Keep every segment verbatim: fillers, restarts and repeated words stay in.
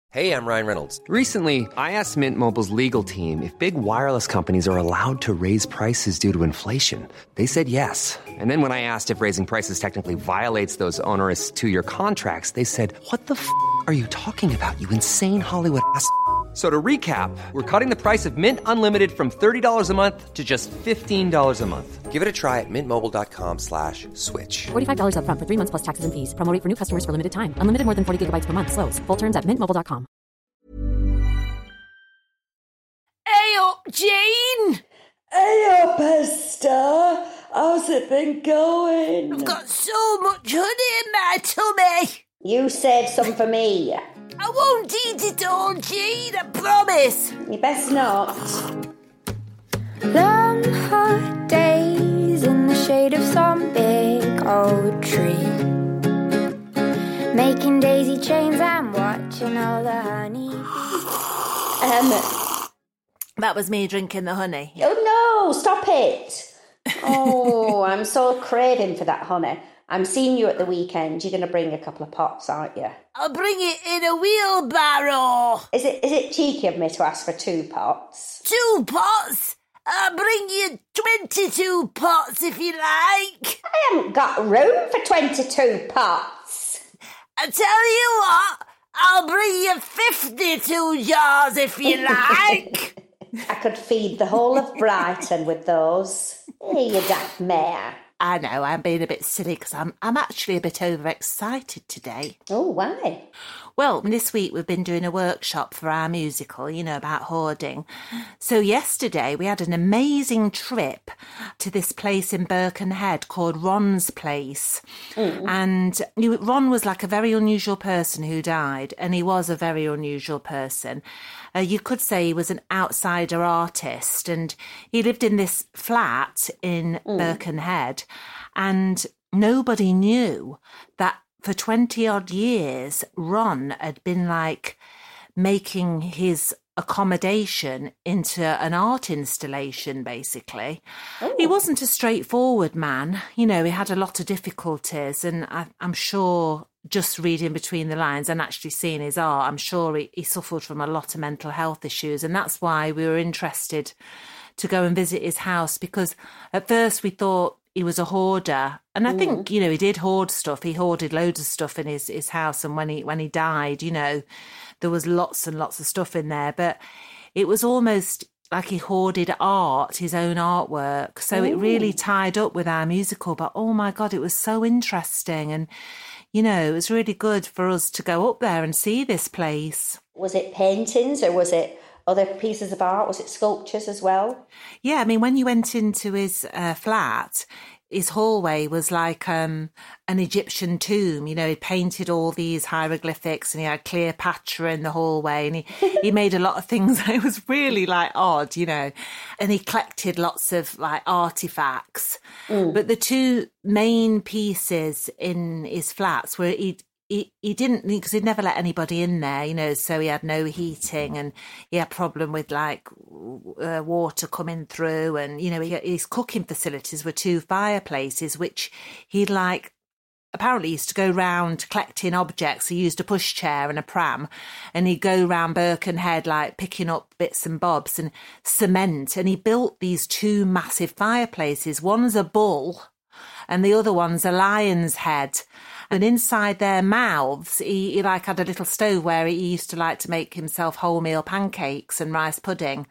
Hey, I'm Ryan Reynolds. Recently, I asked Mint Mobile's legal team if big wireless companies are allowed to raise prices due to inflation. They said yes. And then when I asked if raising prices technically violates those onerous two-year contracts, they said, what the f*** are you talking about, you insane Hollywood ass f- So to recap, we're cutting the price of Mint Unlimited from thirty dollars a month to just fifteen dollars a month. Give it a try at mintmobile.com slash switch. forty-five dollars up front for three months plus taxes and fees. Promo rate for new customers for limited time. Unlimited more than forty gigabytes per month. Slows full terms at mint mobile dot com. Hey up, Jean! Hey up, Esther. How's it been going? I've got so much honey in my tummy. You saved some for me. I won't eat it all, Jean, I promise. You best not. Long hot days in the shade of some big old tree, making daisy chains and watching all the honey. Um, That was me drinking the honey. oh no, stop it. Oh, I'm so craving for that honey. I'm seeing you at the weekend. You're going to bring a couple of pots, aren't you? I'll bring it in a wheelbarrow. Is it is it cheeky of me to ask for two pots? Two pots? I'll bring you twenty-two pots if you like. I haven't got room for twenty-two pots. I tell you what, I'll bring you fifty-two jars if you like. I could feed the whole of Brighton with those. Hey, you daft mare. I know, I'm being a bit silly because I'm, I'm actually a bit overexcited today. Oh, why? Well, this week we've been doing a workshop for our musical, you know, about hoarding. So yesterday we had an amazing trip to this place in Birkenhead called Ron's Place. Mm. And you, Ron was like a very unusual person who died, and he was a very unusual person. Uh, you could say he was an outsider artist, and he lived in this flat in mm. Birkenhead, and nobody knew that for twenty odd years, Ron had been like making his accommodation into an art installation, basically. Ooh. He wasn't a straightforward man. You know, he had a lot of difficulties, and I, I'm sure just reading between the lines and actually seeing his art, I'm sure he, he suffered from a lot of mental health issues. And that's why we were interested to go and visit his house, because at first we thought he was a hoarder. And I think, mm. you know, he did hoard stuff. He hoarded loads of stuff in his, his house. And when he when he died, you know, there was lots and lots of stuff in there. But it was almost like he hoarded art, his own artwork. So Ooh. It really tied up with our musical. But, oh, my God, it was so interesting. And, you know, it was really good for us to go up there and see this place. Was it paintings or was it other pieces of art? Was it sculptures as well? Yeah, I mean, when you went into his uh, flat, his hallway was like um, an Egyptian tomb. You know, he painted all these hieroglyphics, and he had Cleopatra in the hallway, and he, he made a lot of things. It was really like odd, you know, and he collected lots of like artifacts. Mm. But the two main pieces in his flats were he He, he didn't, because he'd never let anybody in there, you know, so he had no heating, and he had a problem with like uh, water coming through, and, you know, he, his cooking facilities were two fireplaces, which he'd like, apparently used to go round collecting objects. He used a pushchair and a pram, and he'd go round Birkenhead like picking up bits and bobs and cement, and he built these two massive fireplaces. One's a bull and the other one's a lion's head. And inside their mouths, he, he like had a little stove where he used to like to make himself wholemeal pancakes and rice pudding.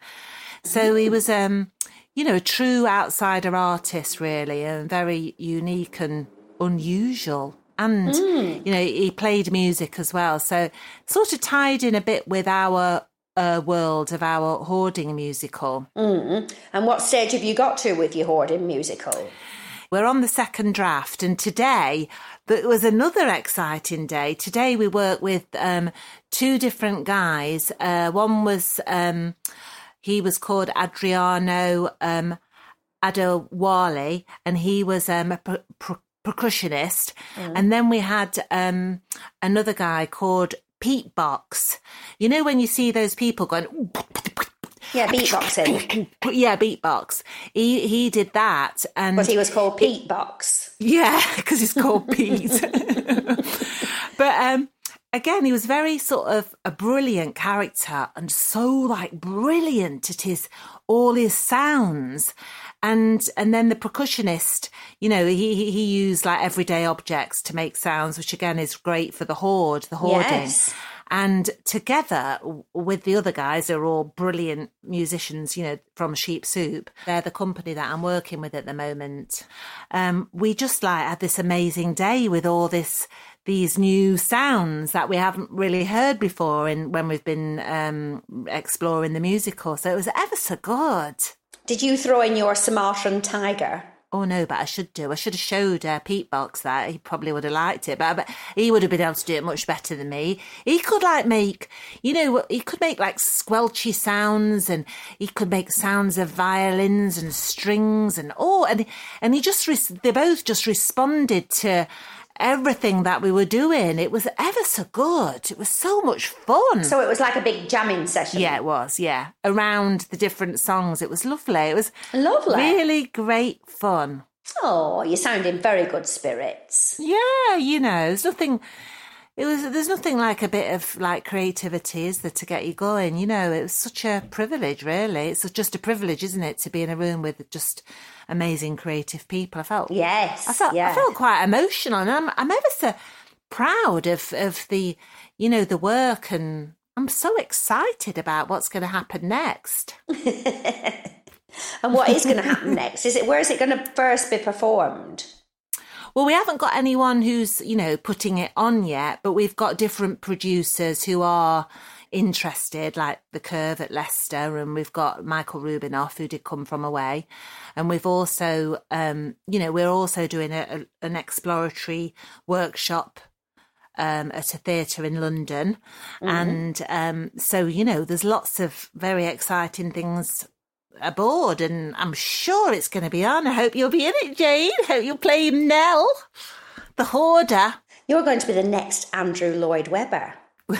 So he was, um, you know, a true outsider artist, really, and very unique and unusual. And, mm. you know, he played music as well. So sort of tied in a bit with our uh, world of our hoarding musical. Mm. And what stage have you got to with your hoarding musical? We're on the second draft, and today it was another exciting day. Today we worked with um, two different guys. Uh, one was, um, he was called Adriano um, Adewale, and he was um, a per- per- percussionist. Mm. And then we had um, another guy called Pete Box. You know when you see those people going... Yeah, beatboxing. Yeah, beatbox. He he did that, and but he was called Pete Box. Yeah, because he's called Pete. But um, again, he was very sort of a brilliant character and so like brilliant at his all his sounds. And and then the percussionist, you know, he he he used like everyday objects to make sounds, which again is great for the horde, the hoarding. Yes. And together with the other guys, who are all brilliant musicians, you know, from Sheep Soup, they're the company that I'm working with at the moment. Um, we just like had this amazing day with all this, these new sounds that we haven't really heard before in when we've been um, exploring the musical. So it was ever so good. Did you throw in your Sumatran tiger? Oh, no, but I should do. I should have showed uh, Pete Box that. He probably would have liked it, but, but he would have been able to do it much better than me. He could, like, make, you know, he could make, like, squelchy sounds, and he could make sounds of violins and strings and, oh, and, and he just, res- they both just responded to everything that we were doing. It was ever so good. It was so much fun. So it was like a big jamming session. Yeah, it was, yeah. Around the different songs. It was lovely. It was Lovely. really great fun. Oh, you sound in very good spirits. Yeah, you know, there's nothing... It was. There's nothing like a bit of like creativity, is there, to get you going? You know, it was such a privilege, really. It's just a privilege, isn't it, to be in a room with just amazing creative people. I felt, Yes, I felt, yeah. I felt quite emotional, and I'm, I'm ever so proud of of the, you know, the work, and I'm so excited about what's going to happen next. And what is going to happen next? Is it where is it going to first be performed? Well, we haven't got anyone who's, you know, putting it on yet, but we've got different producers who are interested, like The Curve at Leicester, and we've got Michael Rubinoff, who did Come From Away. And we've also, um, you know, we're also doing a, a, an exploratory workshop um, at a theatre in London. Mm-hmm. And um, so, you know, there's lots of very exciting things aboard, and I'm sure it's going to be on. I hope you'll be in it, Jane. Hope you'll play Nell, the hoarder. You're going to be the next Andrew Lloyd Webber.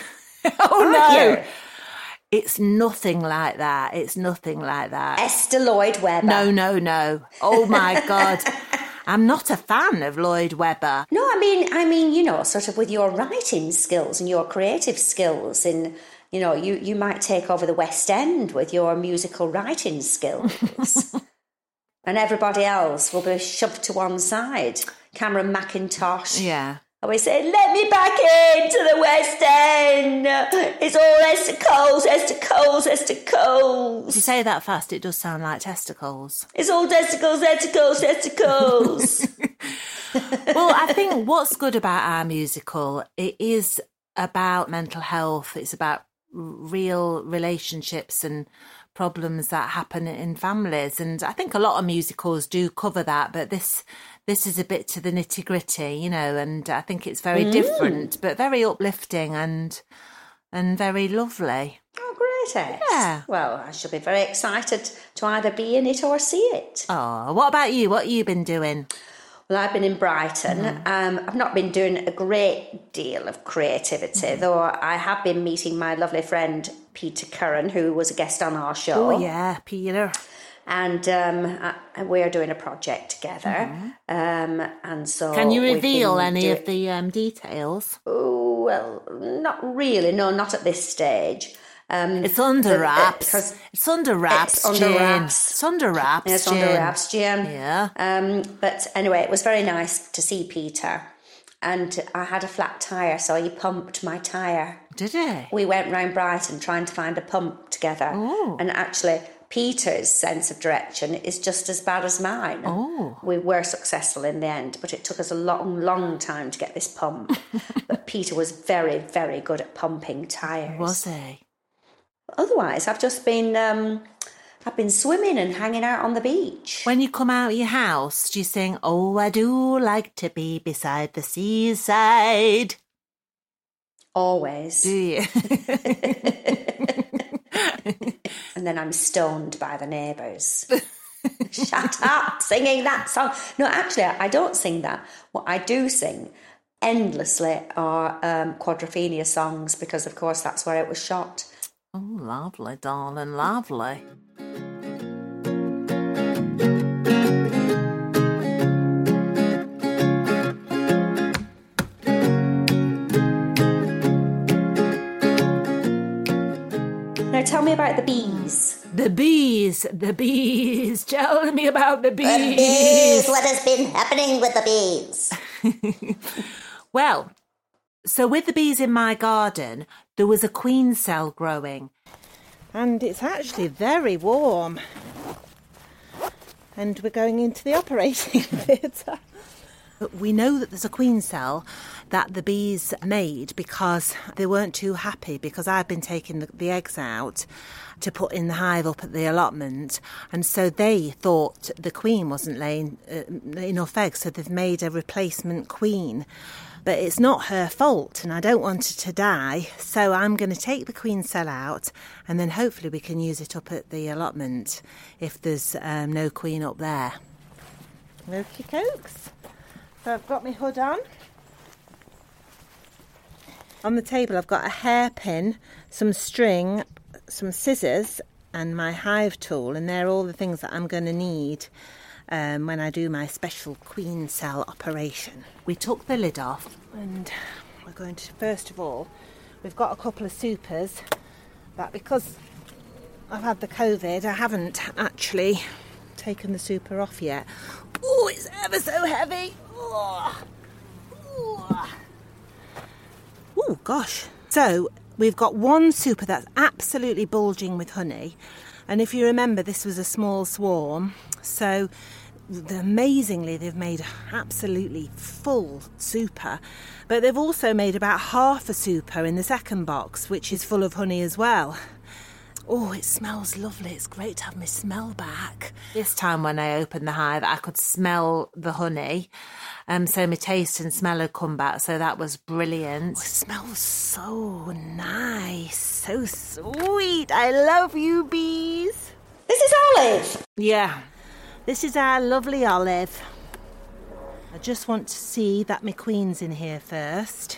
Oh, no. You? It's nothing like that. It's nothing like that. Esther Lloyd Webber. No, no, no. Oh, my God. I'm not a fan of Lloyd Webber. No, I mean, I mean, you know, sort of with your writing skills and your creative skills, and you know, you, you might take over the West End with your musical writing skills. And everybody else will be shoved to one side. Cameron McIntosh. Yeah. Always say, let me back into the West End. It's all Esther Coles, Esther Coles, Esther Coles. If you say that fast, it does sound like testicles. It's all testicles, testicles, testicles. Well, I think what's good about our musical, it is about mental health. It's about real relationships and problems that happen in families, and I think a lot of musicals do cover that, but this this is a bit to the nitty gritty, you know, and I think it's very mm. different, but very uplifting and and very lovely. Oh, great, Ed. Yeah. Well, I shall be very excited to either be in it or see it. Oh, what about you? What have you been doing? Well, I've been in Brighton. Mm. Um, I've not been doing a great deal of creativity, mm. though I have been meeting my lovely friend Peter Curran, who was a guest on our show. Oh, yeah, Peter. And um, I, we're doing a project together. Mm-hmm. Um, and so, can you reveal any do- of the um, details? Oh, well, not really. No, not at this stage. Um, it's under wraps. The, it's under wraps, It's under Jane. wraps. It's under wraps, It's Jane. under wraps, Jane. Yeah. Um, but anyway, it was very nice to see Peter. And I had a flat tyre, so he pumped my tyre. Did he? We went round Brighton trying to find a pump together. Oh. And actually, Peter's sense of direction is just as bad as mine. Oh. We were successful in the end, but it took us a long, long time to get this pump. But Peter was very, very good at pumping tyres. Was he? Otherwise, I've just been, um, I've been swimming and hanging out on the beach. When you come out of your house, do you sing, "Oh, I do like to be beside the seaside"? Always. Do you? And then I'm stoned by the neighbours. Shut up, singing that song. No, actually, I don't sing that. What I do sing endlessly are um, Quadrophenia songs, because, of course, that's where it was shot. Oh, lovely, darling, lovely. Now tell me about the bees. The bees, the bees. Tell me about the bees. The bees. What has been happening with the bees? Well, so with the bees in my garden, there was a queen cell growing. And it's actually very warm. And we're going into the operating theatre. We know that there's a queen cell that the bees made because they weren't too happy, because I've been taking the, the eggs out to put in the hive up at the allotment, and so they thought the queen wasn't laying uh, enough eggs, so they've made a replacement queen. But it's not her fault, and I don't want her to die, so I'm going to take the queen cell out, and then hopefully we can use it up at the allotment if there's um, no queen up there. Okie cokes. So I've got my hood on. On the table I've got a hairpin, some string, some scissors and my hive tool, and they're all the things that I'm going to need um, when I do my special queen cell operation. We took the lid off and we're going to, first of all, we've got a couple of supers that, because I've had the COVID, I haven't actually taken the super off yet. Oh, it's ever so heavy. Oh, oh. Oh, gosh. So we've got one super that's absolutely bulging with honey. And if you remember, this was a small swarm. So amazingly, they've made absolutely full super. But they've also made about half a super in the second box, which is full of honey as well. Oh, it smells lovely. It's great to have my smell back. This time when I opened the hive, I could smell the honey. Um, so my taste and smell had come back, so that was brilliant. Oh, it smells so nice, so sweet. I love you, bees. This is Olive. Yeah, this is our lovely Olive. I just want to see that my queen's in here first.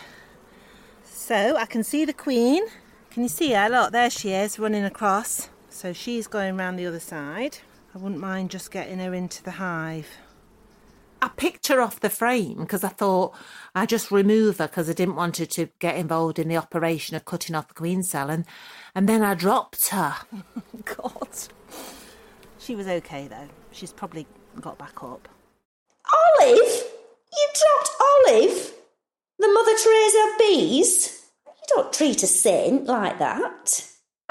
So I can see the queen. Can you see her? Look, there she is, running across. So she's going round the other side. I wouldn't mind just getting her into the hive. I picked her off the frame because I thought I'd just remove her because I didn't want her to get involved in the operation of cutting off the queen cell, and, and then I dropped her. God. She was okay, though. She's probably got back up. Olive? You dropped Olive? The Mother Teresa of bees? You don't treat a saint like that.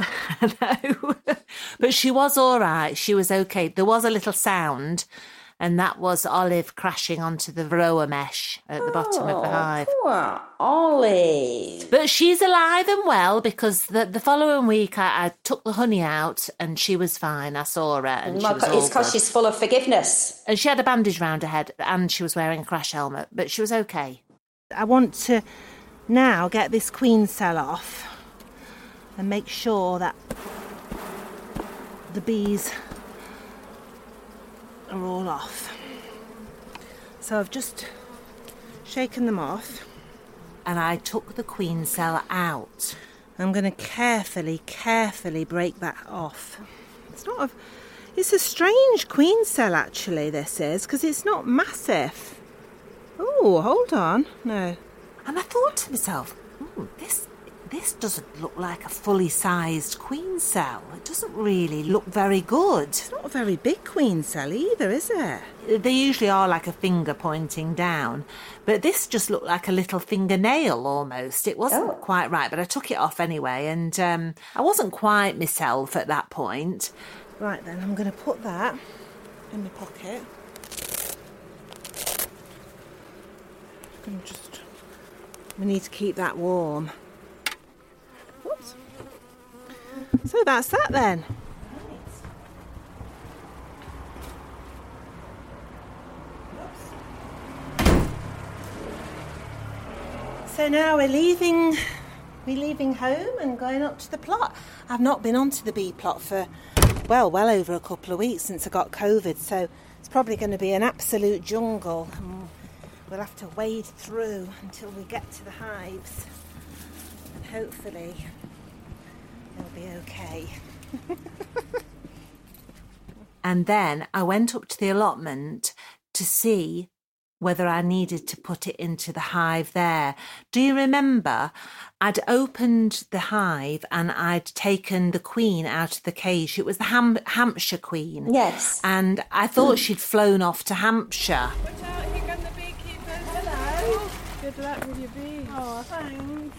No, but she was all right. She was okay. There was a little sound, and that was Olive crashing onto the varroa mesh at the bottom of the hive. Poor Olive. But she's alive and well, because the, the following week I, I took the honey out and she was fine. I saw her and she was all It's because good. she's full of forgiveness. And she had a bandage round her head and she was wearing a crash helmet, but she was okay. I want to now get this queen cell off and make sure that the bees are all off. So I've just shaken them off and I took the queen cell out. I'm going to carefully, carefully break that off. It's not a, it's a strange queen cell actually, this is, because it's not massive. Oh, hold on. No. And I thought to myself, hmm, this this doesn't look like a fully sized queen cell. It doesn't really look very good. It's not a very big queen cell either, is it? They usually are like a finger pointing down, but this just looked like a little fingernail almost. It wasn't oh. quite right, but I took it off anyway, and um, I wasn't quite myself at that point. Right then, I'm going to put that in my pocket. I'm just... We need to keep that warm. Whoops. So that's that then. So now we're leaving, we're leaving home and going up to the plot. I've not been onto the bee plot for, well, well over a couple of weeks since I got COVID, so it's probably going to be an absolute jungle. We'll have to wade through until we get to the hives, and hopefully they'll be okay. And then I went up to the allotment to see whether I needed to put it into the hive there. Do you remember? I'd opened the hive and I'd taken the queen out of the cage. It was the Ham- Hampshire queen. Yes. And I thought she'd flown off to Hampshire. Watch out, here come the beekeepers. Hello. Good luck with your bees. Oh, thanks.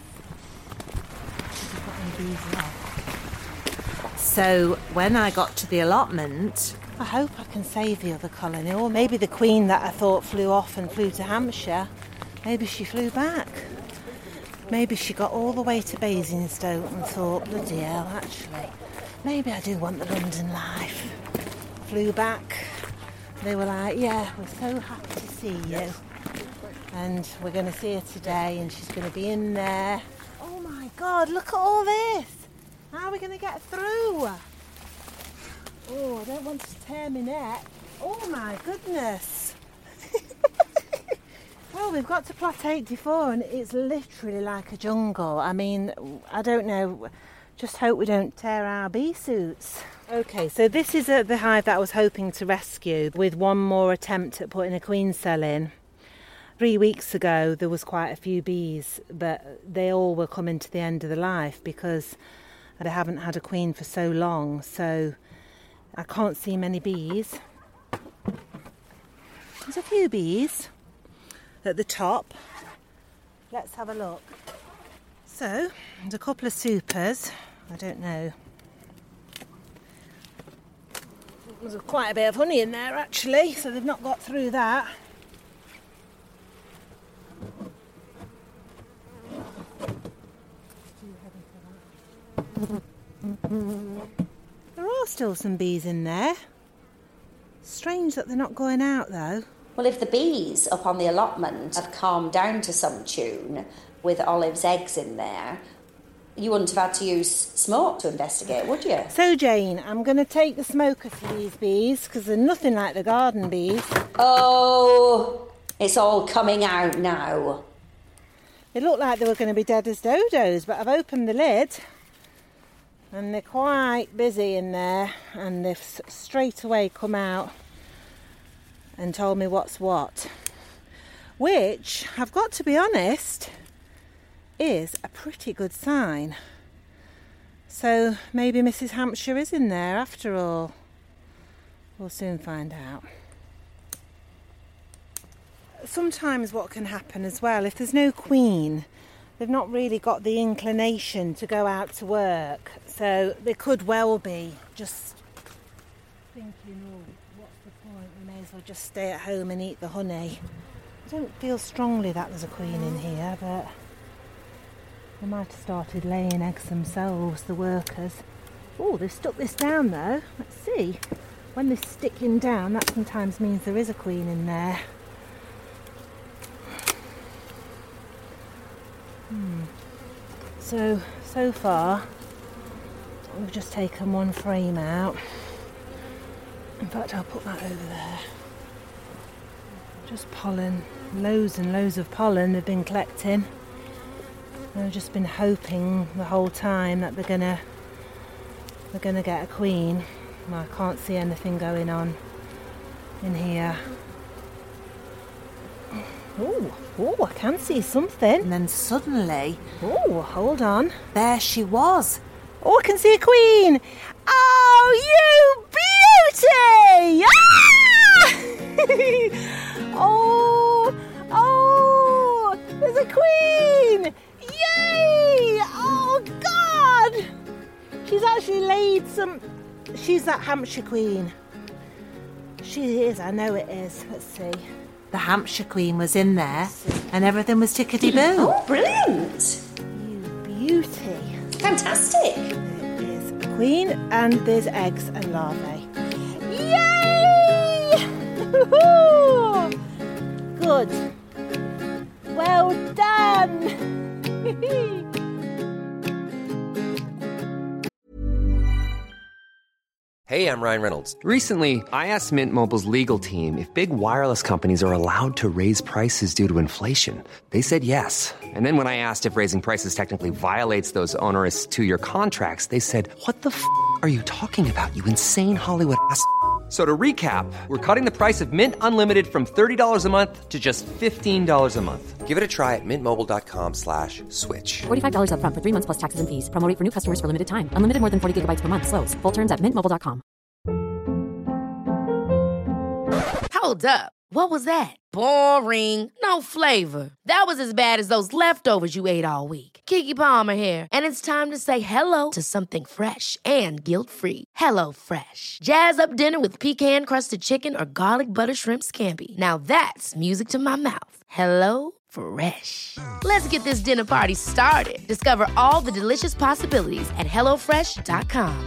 So when I got to the allotment, I hope I can save the other colony, or maybe the queen that I thought flew off and flew to Hampshire, maybe she flew back. Maybe she got all the way to Basingstoke and thought, bloody hell, actually, maybe I do want the London life. Flew back. They were like, yeah, we're so happy to see you. And we're going to see her today and she's going to be in there. Oh my God, look at all this. How are we going to get through? Oh, I don't want to tear my neck. Oh my goodness. Well, we've got to plot eighty-four and it's literally like a jungle. I mean, I don't know. Just hope we don't tear our bee suits. Okay, so this is a, the hive that I was hoping to rescue with one more attempt at putting a queen cell in. Three weeks ago, there was quite a few bees, but they all were coming to the end of their life because I haven't had a queen for so long. So I can't see many bees. There's a few bees at the top. Let's have a look. So, there's a couple of supers. I don't know. There's quite a bit of honey in there actually, so they've not got through that. There are still some bees in there. Strange that they're not going out though. Well, if the bees up on the allotment have calmed down to some tune with Olive's eggs in there, you wouldn't have had to use smoke to investigate, would you? So Jane, I'm going to take the smoker to these bees because they're nothing like the garden bees. Oh, it's all coming out now. They look like they were going to be dead as dodos, but I've opened the lid and they're quite busy in there and they've straight away come out and told me what's what, which, I've got to be honest, is a pretty good sign. So maybe Missus Hampshire is in there after all. We'll soon find out. Sometimes what can happen as well, if there's no queen, they've not really got the inclination to go out to work. So they could well be just thinking, oh, what's the point? We may as well just stay at home and eat the honey. I don't feel strongly that there's a queen in here, but they might have started laying eggs themselves, the workers. Oh, they've stuck this down though. Let's see. When they're sticking down, that sometimes means there is a queen in there. Hmm. So, so far, we've just taken one frame out. In fact, I'll put that over there. Just pollen, loads and loads of pollen they've been collecting. I've just been hoping the whole time that they're gonna they're gonna get a queen. Well, I can't see anything going on in here. Oh, oh, I can see something. and then suddenly, Oh, hold on. there she was. Oh, I can see a queen. Oh, you beauty! Ah! oh, oh, there's a queen! Yay! Oh, God! She's actually laid some... She's that Hampshire queen. She is, I know it is. Let's see. The Hampshire queen was in there and everything was tickety-boo. Oh, brilliant. You beauty. Fantastic. There is a queen and there's eggs and larvae. Yay! Good. Well done. Hey, I'm Ryan Reynolds. Recently, I asked Mint Mobile's legal team if big wireless companies are allowed to raise prices due to inflation. They said yes. And then when I asked if raising prices technically violates those onerous two-year contracts, they said, "What the f*** are you talking about, you insane Hollywood ass f- So to recap, we're cutting the price of Mint Unlimited from thirty dollars a month to just fifteen dollars a month. Give it a try at mintmobile.com slash switch. forty-five dollars up front for three months plus taxes and fees. Promo rate for new customers for limited time. Unlimited more than forty gigabytes per month. Slows full terms at mint mobile dot com. Hold up. What was that? Boring. No flavor. That was as bad as those leftovers you ate all week. Keke Palmer here, and it's time to say hello to something fresh and guilt-free. Hello Fresh. Jazz up dinner with pecan-crusted chicken or garlic butter shrimp scampi. Now that's music to my mouth. Hello Fresh. Let's get this dinner party started. Discover all the delicious possibilities at hello fresh dot com.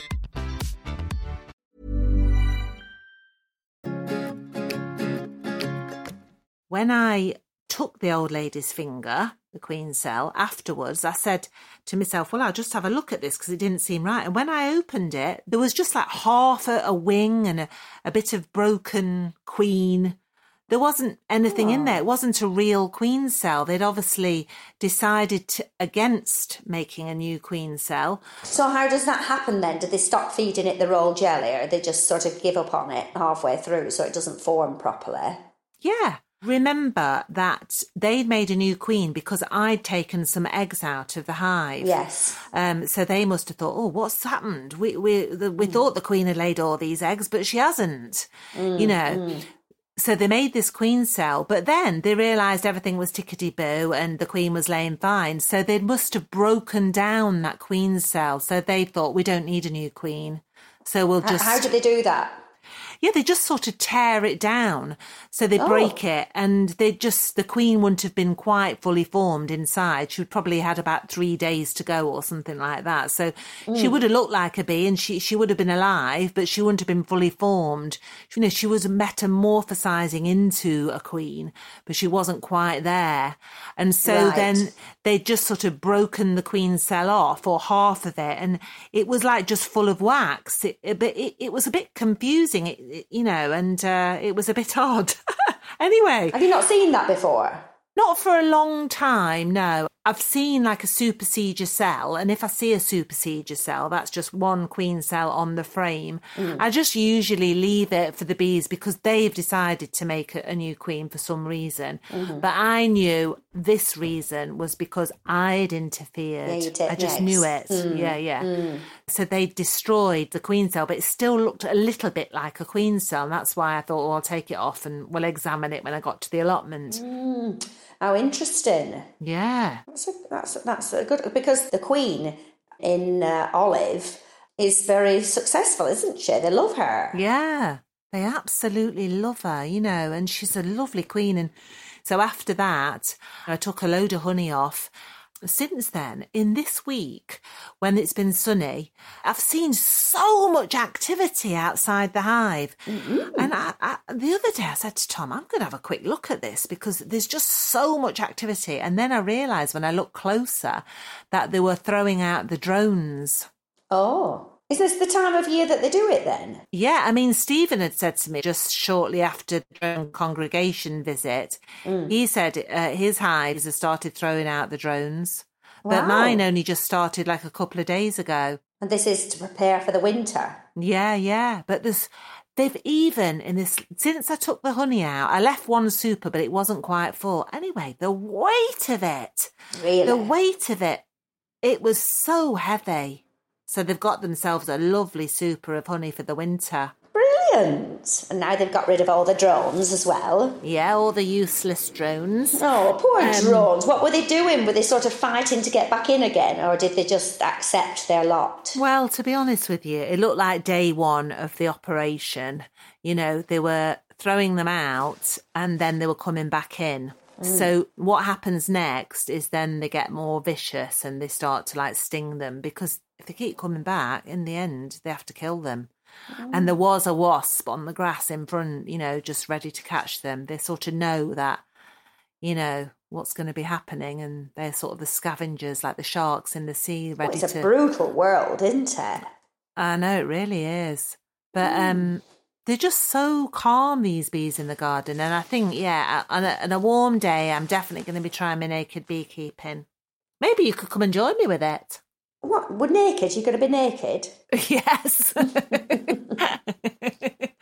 When I took the old lady's finger, the queen cell, afterwards, I said to myself, well, I'll just have a look at this because it didn't seem right. And when I opened it, there was just like half a, a wing and a, a bit of broken queen. There wasn't anything oh. in there. It wasn't a real queen cell. They'd obviously decided to, against making a new queen cell. So how does that happen then? Do they stop feeding it the royal jelly, or they just sort of give up on it halfway through so it doesn't form properly? Yeah. Remember that they'd made a new queen because I'd taken some eggs out of the hive. Yes. Um, so they must have thought, oh, what's happened? We we the, we mm. thought the queen had laid all these eggs, but she hasn't, mm, you know. Mm. So they made this queen cell, but then they realised everything was tickety-boo and the queen was laying fine. So they must have broken down that queen cell. So they thought, we don't need a new queen. So we'll just... How did they do that? Yeah, they just sort of tear it down. So they Oh. break it and they just, the queen wouldn't have been quite fully formed inside. She would probably had about three days to go or something like that. So she would have looked like a bee and she, she would have been alive, but she wouldn't have been fully formed. You know, she was metamorphosizing into a queen, but she wasn't quite there. And so Right. then they just sort of broken the queen cell off, or half of it, and it was like just full of wax. It, it, but it, it was a bit confusing, it, it, you know, and uh, it was a bit odd. Anyway. Have you not seen that before? Not for a long time, no. I've seen like a supersedure cell, and if I see a supersedure cell, that's just one queen cell on the frame. Mm. I just usually leave it for the bees because they've decided to make a, a new queen for some reason. Mm-hmm. But I knew this reason was because I'd interfered. Yeah, you did, I just yes. knew it. Mm. Yeah, yeah. Mm. So they destroyed the queen cell, but it still looked a little bit like a queen cell. And that's why I thought, well, I'll take it off and we'll examine it when I got to the allotment. Mm. How interesting. Yeah. That's a, that's, that's a good... Because the queen in uh, Olive is very successful, isn't she? They love her. Yeah, they absolutely love her, you know, and she's a lovely queen. And so after that, I took a load of honey off. Since then, in this week, when it's been sunny, I've seen so much activity outside the hive. Mm-hmm. And I, I, the other day I said to Tom, I'm going to have a quick look at this because there's just so much activity. And then I realised when I looked closer that they were throwing out the drones. Oh. Is this the time of year that they do it then? Yeah, I mean, Stephen had said to me just shortly after the drone congregation visit, mm. he said uh, his hives have started throwing out the drones, wow. but mine only just started like a couple of days ago. And this is to prepare for the winter? Yeah, yeah, but there's... They've even, in this, since I took the honey out, I left one super, but it wasn't quite full. Anyway, the weight of it, really? the weight of it, it was so heavy. So they've got themselves a lovely super of honey for the winter. Brilliant. And now they've got rid of all the drones as well. Yeah, all the useless drones. Oh, poor Um, drones. What were they doing? Were they sort of fighting to get back in again, or did they just accept their lot? Well, to be honest with you, it looked like day one of the operation. You know, they were throwing them out and then they were coming back in. Mm. So what happens next is then they get more vicious and they start to like sting them, because if they keep coming back, in the end, they have to kill them. Mm. And there was a wasp on the grass in front, you know, just ready to catch them. They sort of know that, you know, what's going to be happening, and they're sort of the scavengers, like the sharks in the sea, ready well, it's to... It's a brutal world, isn't it? I know, it really is. But mm. um, they're just so calm, these bees in the garden. And I think, yeah, on a, on a warm day, I'm definitely going to be trying my naked beekeeping. Maybe you could come and join me with it. What? We're naked? You're going to be naked? Yes.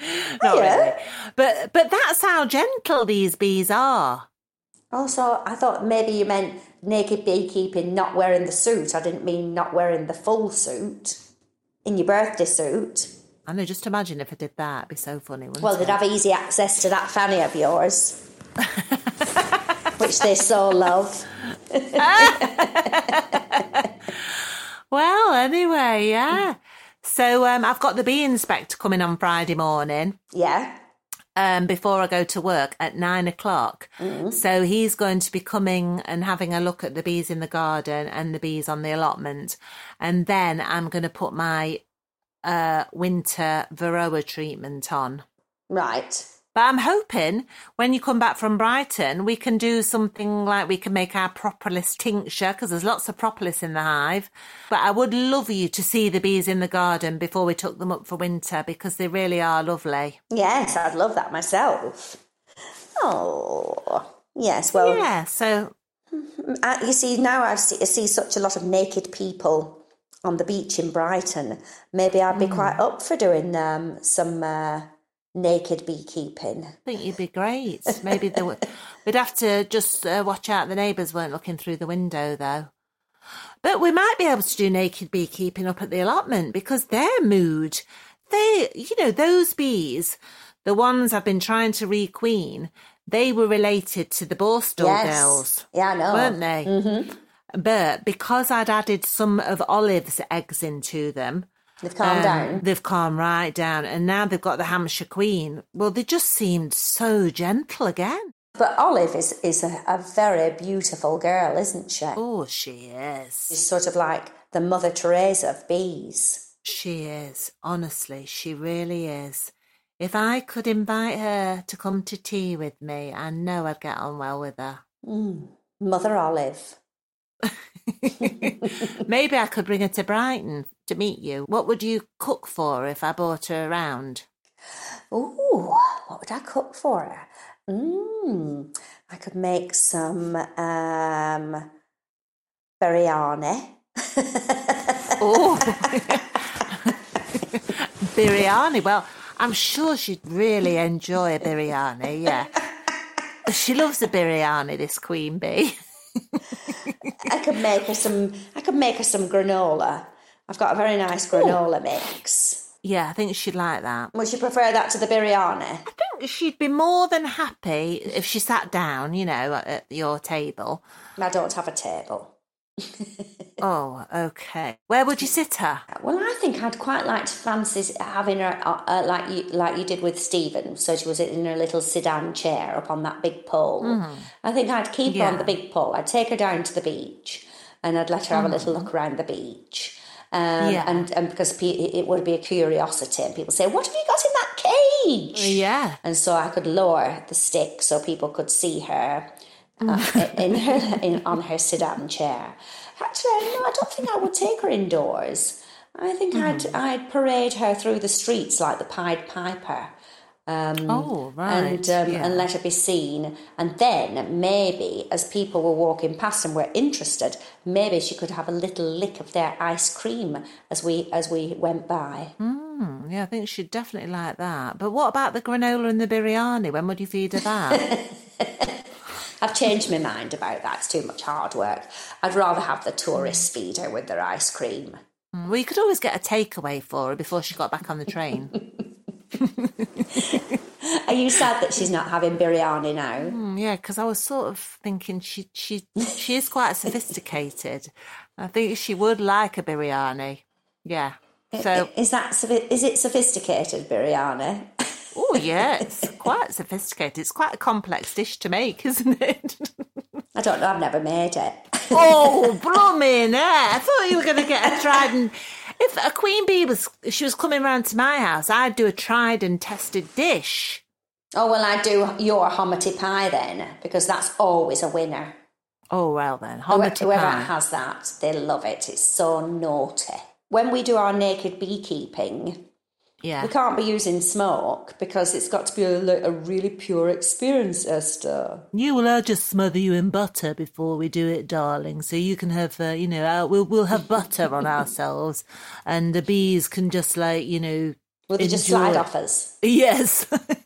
how gentle these bees are. Also, I thought maybe you meant naked beekeeping, not wearing the suit. I didn't mean not wearing the full suit in your birthday suit. I know, just imagine if I did that. It'd be so funny, wouldn't Well, it? they'd have easy access to that fanny of yours, which they so love. Well, anyway, yeah. So um, I've got the bee inspector coming on Friday morning. Yeah. Um, before I go to work at nine o'clock. Mm. So he's going to be coming and having a look at the bees in the garden and the bees on the allotment. And then I'm going to put my uh, winter Varroa treatment on. Right. But I'm hoping when you come back from Brighton, we can do something like we can make our propolis tincture, because there's lots of propolis in the hive. But I would love you to see the bees in the garden before we took them up for winter, because they really are lovely. Yes, I'd love that myself. Oh, yes, well... Yeah, so... Uh, you see, now I see, I see such a lot of naked people on the beach in Brighton. Maybe I'd be Mm. quite up for doing um, some... Uh, naked beekeeping. I think you'd be great. Maybe they would. We'd have to just uh, watch out the neighbours weren't looking through the window, though. But we might be able to do naked beekeeping up at the allotment, because their mood, they, you know, those bees, the ones I've been trying to requeen, they were related to the Borstal Yes. girls. Yeah, I know. Weren't they? Mm-hmm. But because I'd added some of Olive's eggs into them, They've calmed Um, down. They've calmed right down. And now they've got the Hampshire Queen. Well, they just seemed so gentle again. But Olive is, is a, a very beautiful girl, isn't she? Oh, she is. She's sort of like the Mother Teresa of bees. She is. Honestly, she really is. If I could invite her to come to tea with me, I know I'd get on well with her. Mm. Mother Olive. Maybe I could bring her to Brighton to meet you. What would you cook for her if I brought her around? Ooh, what would I cook for her? Mmm, I could make some um, biryani. Oh, biryani. Well, I'm sure she'd really enjoy a biryani, yeah. She loves a biryani, this queen bee. I could make her some. I could make her some granola. I've got a very nice granola mix. Yeah, I think she'd like that. Would you prefer that to the biryani? I think she'd be more than happy if she sat down, you know, at your table. I don't have a table. Oh, okay. Where would you sit her? Well, I think I'd quite like to fancy having her uh, uh, like you like you did with Stephen. So she was in her little sedan chair up on that big pole. Mm. I think I'd keep Yeah. her on the big pole. I'd take her down to the beach and I'd let her have a little look around the beach. Um, Yeah. and, and because pe- it would be a curiosity, and people say, "What have you got in that cage?" Yeah. And so I could lower the stick so people could see her uh, in her in, on her sedan chair. Actually, no, I don't think I would take her indoors. I think I'd I'd parade her through the streets like the Pied Piper. Um, Oh, right. And, um, yeah. and let her be seen. And then maybe, as people were walking past and were interested, maybe she could have a little lick of their ice cream as we as we went by. Mm, yeah, I think she'd definitely like that. But what about the granola and the biryani? When would you feed her that? I've changed my mind about that. It's too much hard work. I'd rather have the tourists feed her with their ice cream. Mm, well, you could always get a takeaway for her before she got back on the train. Are you sad that she's not having biryani now? Mm, yeah, because I was sort of thinking she she she is quite sophisticated. I think she would like a biryani. Yeah. So Is that sophi- is it sophisticated biryani? oh yeah, it's quite sophisticated. It's quite a complex dish to make, isn't it? I don't know. I've never made it. Oh, blooming heck. I thought you were going to get a tried and... If a queen bee was, she was coming round to my house, I'd do a tried and tested dish. Oh, well, I do your hominy pie then, because that's always a winner. Oh, well then, Whoever, hominy whoever pie. has that, they love it. It's so naughty. When we do our naked beekeeping, Yeah. we can't be using smoke because it's got to be a, like, a really pure experience, Esther. You will, I'll just smother you in butter before we do it, darling. So you can have, uh, you know, uh, we'll we'll have butter on ourselves, and the bees can just like, you know, Will they just Enjoy. slide off us? Yes.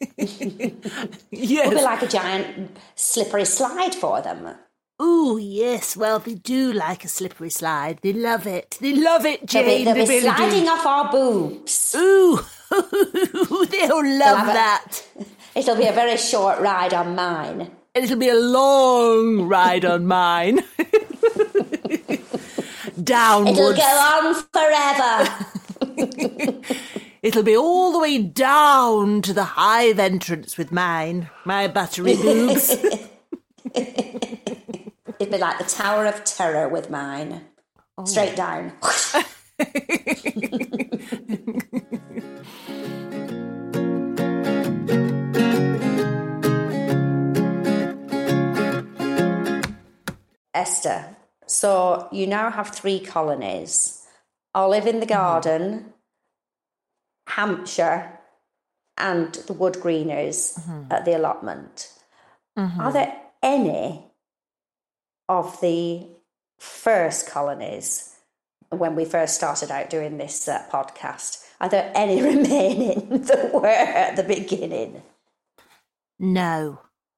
Yes. We'll be like a giant slippery slide for them. Ooh, yes. Well, they do like a slippery slide. They love it. They love it, They'll Jane. be, they'll they be really sliding do. off our boobs. Ooh, they'll love have a- that. It'll be a very short ride on mine. It'll be a long ride on mine. Downwards. It'll go on forever. It'll be all the way down to the hive entrance with mine, my battery boobs. It'd be like the Tower of Terror with mine. Oh. Straight down. Esther, so you now have three colonies. Olive in the Garden, Hampshire, and the Wood Greeners mm-hmm. at the allotment. Mm-hmm. Are there any of the first colonies, when we first started out doing this uh, podcast, are there any remaining that were at the beginning? No.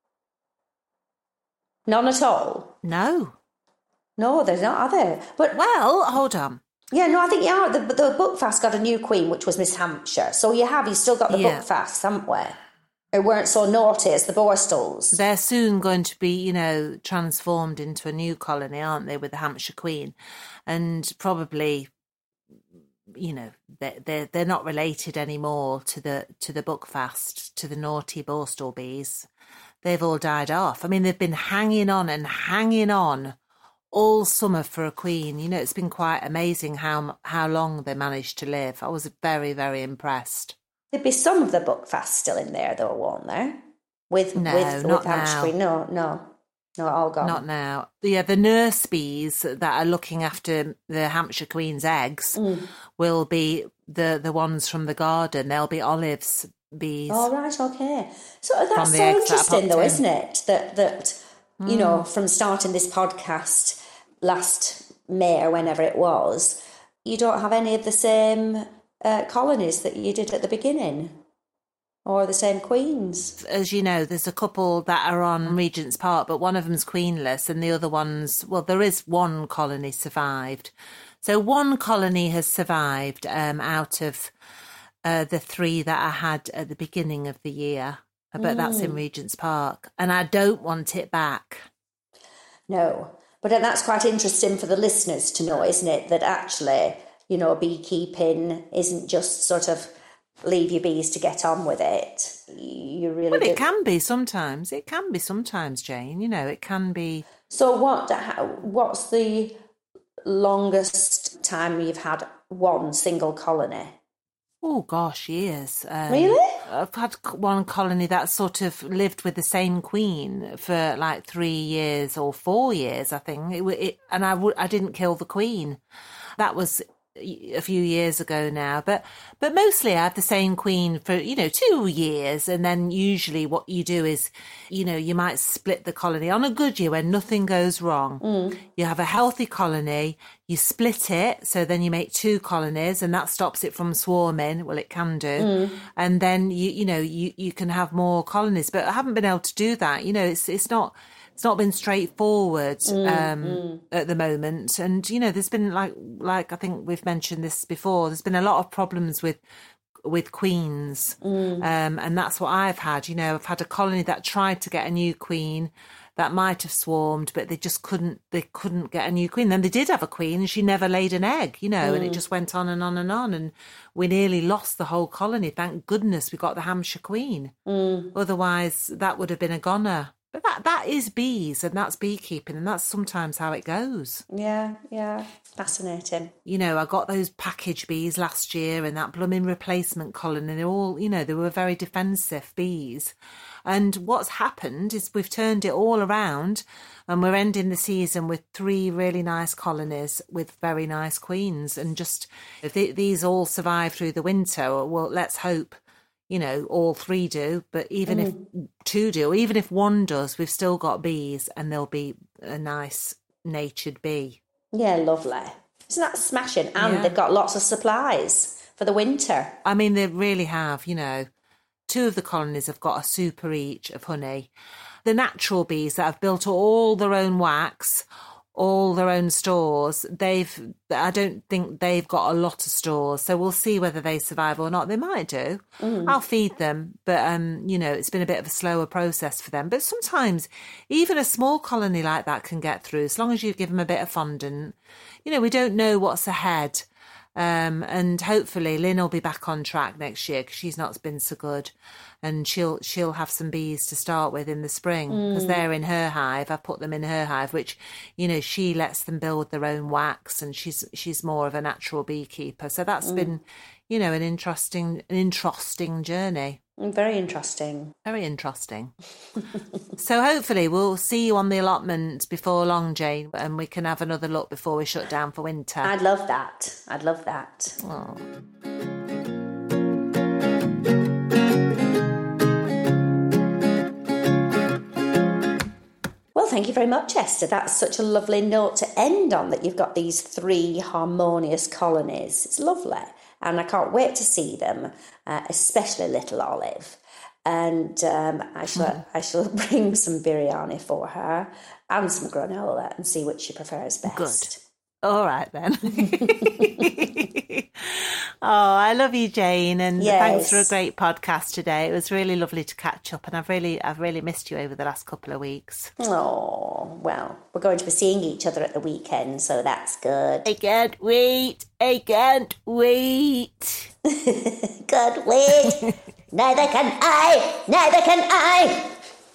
None at all? No. No, there's not, are there? But well, hold on. Yeah, no, I think, yeah, the, the Buckfast got a new queen, which was Miss Hampshire. So you have, you still got the yeah. Buckfasts, haven't we? Who weren't so naughty as the Borstals. They're soon going to be, you know, transformed into a new colony, aren't they, with the Hampshire Queen? And probably, you know, they're, they're, they're not related anymore to the to the Buckfast, to the naughty Borstal bees. They've all died off. I mean, they've been hanging on and hanging on all summer for a queen. You know, it's been quite amazing how how long they managed to live. I was very, very impressed. There'd be some of the Buckfast still in there, though, won't there? With no, with, not with Hampshire now. Queen. No, no, no, all gone. Not now. Yeah, the nurse bees that are looking after the Hampshire Queen's eggs mm. will be the the ones from the garden. They'll be Olive's bees. Oh, right, okay. So that's so interesting, though, in. isn't it? That that mm. you know, from starting this podcast last May or whenever it was, you don't have any of the same uh, colonies that you did at the beginning, or the same queens. As you know, there's a couple that are on Regent's Park, but one of them's queenless, and the other one's, well, there is one colony survived. So one colony has survived um, out of uh, the three that I had at the beginning of the year, but mm. that's in Regent's Park, and I don't want it back. No. But that's quite interesting for the listeners to know, isn't it? That actually, you know, beekeeping isn't just sort of leave your bees to get on with it. You really Well, do. it can be sometimes. It can be sometimes, Jane. You know, it can be. So what? How, what's the longest time you've had one single colony? Oh, gosh, years. Um, really? I've had one colony that sort of lived with the same queen for like three years or four years, I think. It, it, and I, w- I didn't kill the queen. That was a few years ago now. But but mostly I have the same queen for, you know, two years. And then usually what you do is, you know, you might split the colony on a good year when nothing goes wrong. Mm. You have a healthy colony, you split it, so then you make two colonies and that stops it from swarming. Well, it can do. Mm. And then, you you know, you, you can have more colonies. But I haven't been able to do that. You know, it's it's not... It's not been straightforward mm, um, mm. at the moment. And, you know, there's been, like, like I think we've mentioned this before, there's been a lot of problems with with queens. Mm. Um, and that's what I've had. You know, I've had a colony that tried to get a new queen that might have swarmed, but they just couldn't, they couldn't get a new queen. Then they did have a queen and she never laid an egg, you know, mm. and it just went on and on and on. And we nearly lost the whole colony. Thank goodness we got the Hampshire Queen. Mm. Otherwise, that would have been a goner. But that, that is bees and that's beekeeping and that's sometimes how it goes. Yeah, yeah. Fascinating. You know, I got those package bees last year and that blooming replacement colony. They're all, you know, they were very defensive bees. And what's happened is we've turned it all around and we're ending the season with three really nice colonies with very nice queens. And just, if they, these all survive through the winter, well, let's hope, you know, all three do, but even mm. if two do, even if one does, we've still got bees and they'll be a nice natured bee. Yeah, lovely. Isn't that smashing? And yeah. they've got lots of supplies for the winter. I mean, they really have, you know. Two of the colonies have got a super each of honey. The natural bees that have built all their own wax, all their own stores, they've, I don't think they've got a lot of stores. So we'll see whether they survive or not. They might do. Mm. I'll feed them. But, um, you know, it's been a bit of a slower process for them. But sometimes even a small colony like that can get through, as long as you give them a bit of fondant. You know, we don't know what's ahead. Um, and hopefully Lynn will be back on track next year because she's not been so good, and she'll she'll have some bees to start with in the spring because mm. they're in her hive. I've put them in her hive, which, you know, she lets them build their own wax, and she's she's more of a natural beekeeper. So that's mm. been, you know, an interesting an interesting journey. Very interesting. Very interesting. So hopefully we'll see you on the allotment before long, Jane, and we can have another look before we shut down for winter. I'd love that. I'd love that. Oh. Well, thank you very much, Esther. That's such a lovely note to end on, that you've got these three harmonious colonies. It's lovely. And I can't wait to see them, uh, especially little Olive. And um, I shall mm. I shall bring some biryani for her and some granola and see which she prefers best. Good. All right, then. Oh, I love you, Jane, and yes. Thanks for a great podcast today. It was really lovely to catch up, and I've really I've really missed you over the last couple of weeks. Oh, well, we're going to be seeing each other at the weekend, so that's good. I can't wait. I can't wait. Can't wait. Neither can I. Neither can I.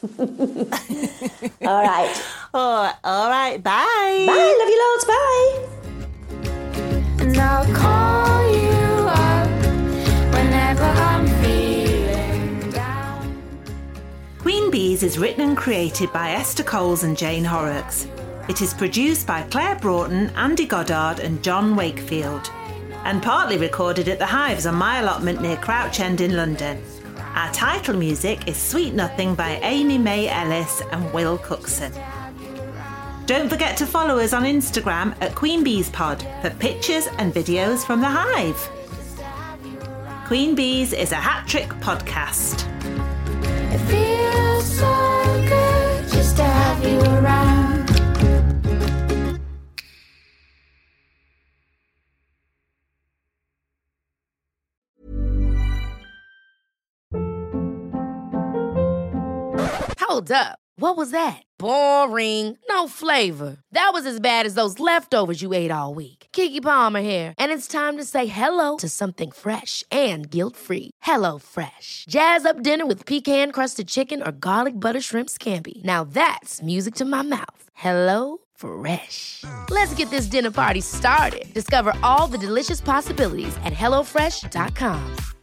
All right. Oh, all right. Bye. Bye. Love you loads. Bye. And I'll call you up whenever I'm feeling down. Queen Bees is written and created by Esther Coles and Jane Horrocks. It is produced by Claire Broughton, Andy Goddard and John Wakefield, and partly recorded at the Hives on my allotment near Crouch End in London. Our title music is Sweet Nothing by Amy May Ellis and Will Cookson. Don't forget to follow us on Instagram at Queen Bees Pod for pictures and videos from the Hive. Queen Bees is a hat trick podcast. It feels so good just to have you around. Hold up. What was that? Boring. No flavor. That was as bad as those leftovers you ate all week. Keke Palmer here, and it's time to say hello to something fresh and guilt-free. Hello Fresh. Jazz up dinner with pecan-crusted chicken or garlic butter shrimp scampi. Now that's music to my mouth. Hello Fresh. Let's get this dinner party started. Discover all the delicious possibilities at hello fresh dot com.